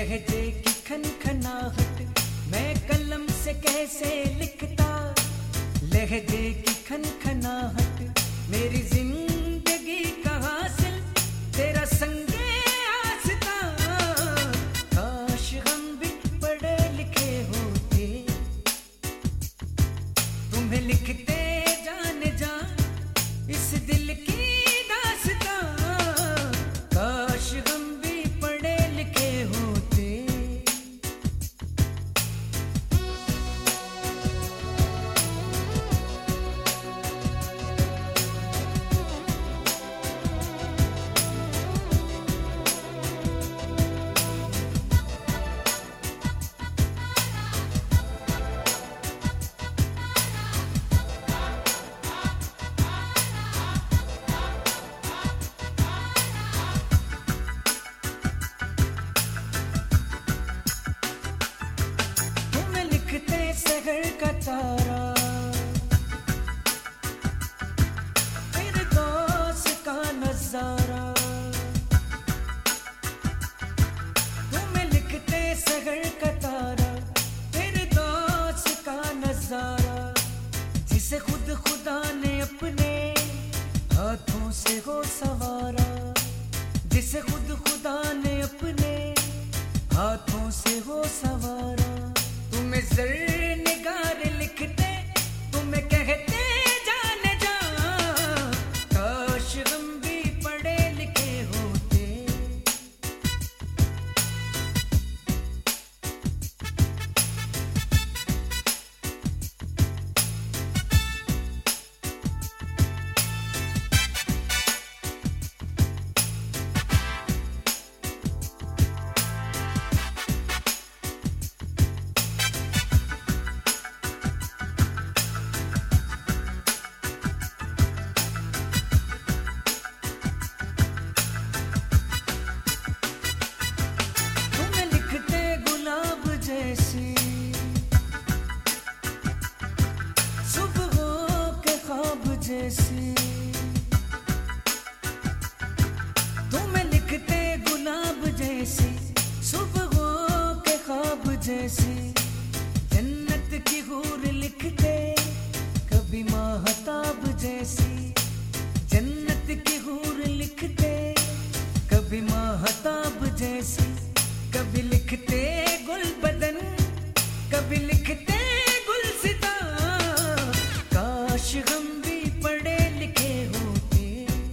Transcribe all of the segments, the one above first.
लहजे की खनखनाहट मैं कलम से कैसे लिखता, लहजे की खनखनाहट मेरी जिंदगी का हासिल तेरा संगे आसता। काश हम भी पढ़े लिखे होते, तुम्हें लिखते जाने जा इस दिल की दास्तां। काश हम भी पढ़े लिखे होते। शहर का तारा फिर दोस्त का नजारा, तुम्हें लिखते शहर का तारा फिर दोस्त का नजारा, जिसे खुद खुदा ने अपने हाथों से हो सवारा, जिसे खुद खुदा ने अपने हाथों से हो सवारा। तुम्हें जर निगार लिखते, तुम्हें कहते जाने जा, काश हम भी पढ़े लिखे होते। जैसी तुम्हें लिखते गुलाब जैसी, सुबहों के ख्वाब जैसी, जन्नत की हूर लिखते कभी माहताब जैसी, जन्नत की हूर लिखते कभी माहताब जैसी, कभी लिखते गुल बदन कभी लिखते गुलसिता। काश हम पढ़े लिखे होते,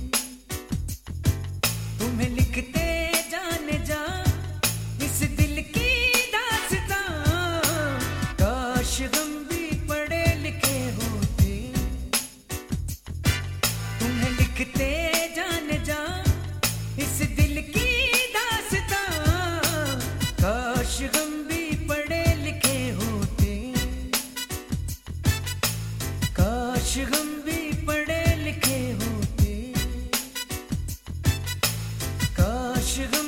तुम्हें लिखते जाने जा इस दिल की दास्तां। काश हम भी पढ़े लिखे होते, तुम्हें लिखते जाने जा इस दिल की दास्तां। काश हम भी पढ़े लिखे होते, काश हम भी पढ़े लिखे होते, काश हम